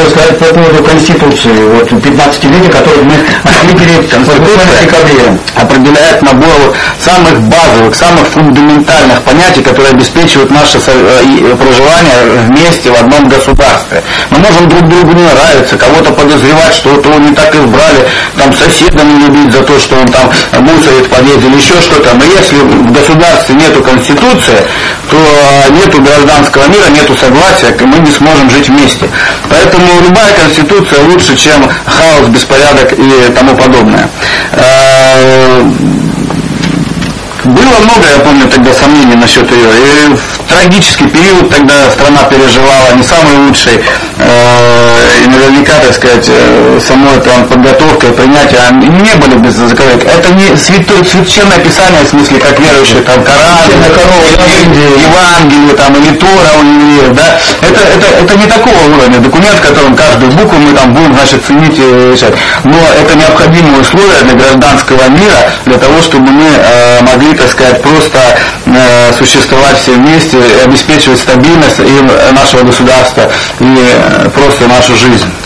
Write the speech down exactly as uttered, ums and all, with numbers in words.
сказать по поводу Конституции, вот пятнадцатилетия, которую мы отметили в декабре. Определяет набор самых базовых, самых фундаментальных понятий, которые обеспечивают наше проживание вместе в одном государстве. Мы можем друг другу не нравиться, кого-то подозревать, что то не так избрали, там соседа не любить за то, что он там мусорит в подъезде или еще что-то. Но если в государстве нету конституции, то нету гражданского мира, нету согласия, и мы не сможем жить вместе. Поэтому любая конституция лучше, чем хаос, беспорядок и тому подобное. Было много, я помню, тогда сомнений насчет ее. И в трагический период тогда страна переживала не самый лучший. И наверняка, так сказать, самой там подготовка и принятие не были без заковык. Это не святое, священное писание, в смысле, как верующие, там, Коран, Евангелие, там, или Тора у евреев, да. Это, это, это не такого уровня документ, в котором каждую букву мы там будем, значит, ценить и решать. Но это необходимые условия для гражданского мира, для того, чтобы мы э, могли, так сказать, просто э, существовать все вместе, обеспечивать стабильность и нашего государства, и э, просто нашу жизнь.